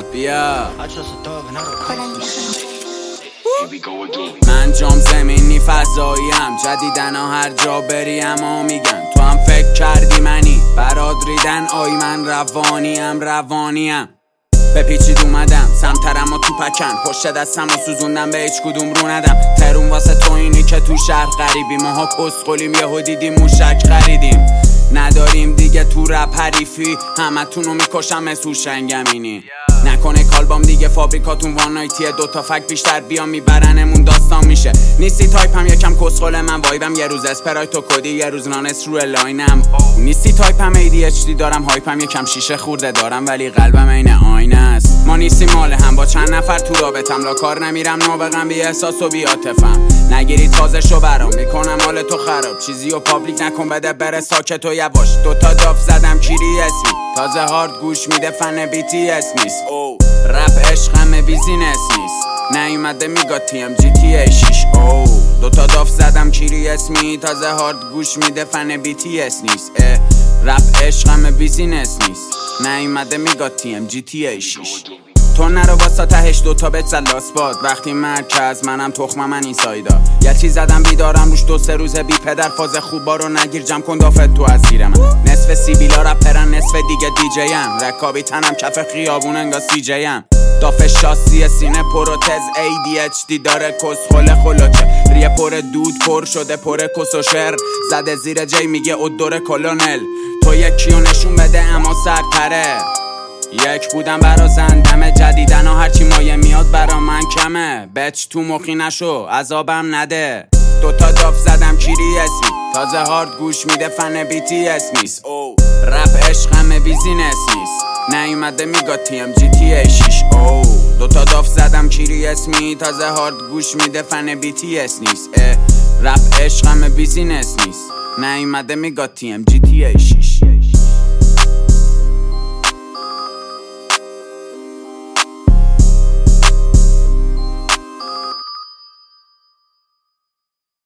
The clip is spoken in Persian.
بیا من جام زمینی فضاییم، جدیدن ها هر جا بری اما میگن تو هم فکر کردی منی، برات ریدن آی من روانیم بپیچید اومدم سمترم و تو پکن، پشت دستم و سوزوندم به هیچ کدوم رو ندم. ترون واسه تو اینی که تو شهر غریبی، ماها کسخولیم یهو دیدیم موشک خریدیم. نداریم دیگه تو رپ حریفی، همه تونو میکشم از هوشنگمینی. نکنه کالبام دیگه فابریکاتون وان نایتیه، دوتا فک بیشتر بیا میبرنمون داستان میشه. نیستی تایپم یکم کسخل من وایبم، یه روز اسپرایت و کدی یه روز نانس رو لاینم. نیستی تایپم ADHD دارم، هایپم یکم شیشه خورده دارم ولی قلبم عین آینه است. ما نیستیم مال هم، با چند نفر تو رابطم، لا کار نمیرم نابغم بی احساس و بی عاطفم. نگیری تازه شو برام میکنم حال تو خراب، چیزی و پابلیک نکن بده بره ساکت و یواش. دوتا داف زدم کیری اسمی، تازه هارد گوش میده فن BTS نیست. رپ عشقم بیزینس نیست، نیومده میگا TMGT 6. دوتا داف زدم کیری اسمی، تازه هارد گوش میده فن BTS نیست. رپ عشقم بیزینس نیست، نیومده میگا TMGT 6. تو نرو واسه تهش دوتا بهت زد لاسباد، وقتی مرکز منم تخمم من این سایدا. یه چیز زدم بیدارم روش 2-3 روزه بی پدر، فاز خوبا رو نگیر جمع کن دافت تو از زیر من. نصف سیبیلا رپرن نصف دیگه دیجیم، رکابی تنم کف خیابون انگا CJم. داف شاسی سینه پروتز ADHD داره کسخل خلوچه، ریه پر دود پر شده پر کس و شر، زده زیر جی میگه ادور کلونل. تو یکیو نشون بده اما سرتره، یک بودم برا زندمه، جدیدن ها هرچی مایه میاد برا من کمه. بچ تو مخی نشو عذابم نده، دوتا داف زدم کیری اسمی، تازه هارد گوش میده فن BTS نیست. رپ عشقم بیزینس نیست، نیومده میگا TMGT 6. دوتا داف زدم کیری اسمی، تازه هارد گوش میده فن BTS نیست. رپ عشقم بیزینس نیست، نیومده میگا TMGT 6.